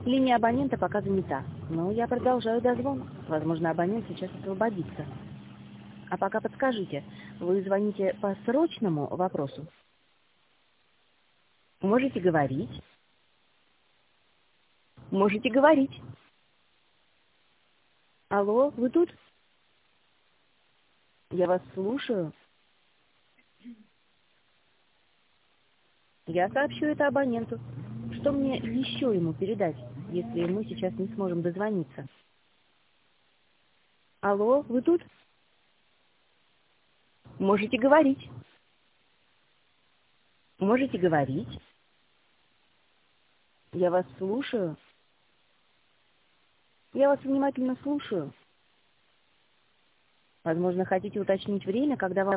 Линия абонента пока занята, но я продолжаю дозвон. Возможно, абонент сейчас освободится. А пока подскажите, вы звоните по срочному вопросу? Можете говорить? Можете говорить. Алло, вы тут? Я вас слушаю. Я сообщу это абоненту. Что мне еще ему передать, если мы сейчас не сможем дозвониться? Алло, вы тут? Можете говорить. Можете говорить. Я вас слушаю. Я вас внимательно слушаю. Возможно, хотите уточнить время, когда вам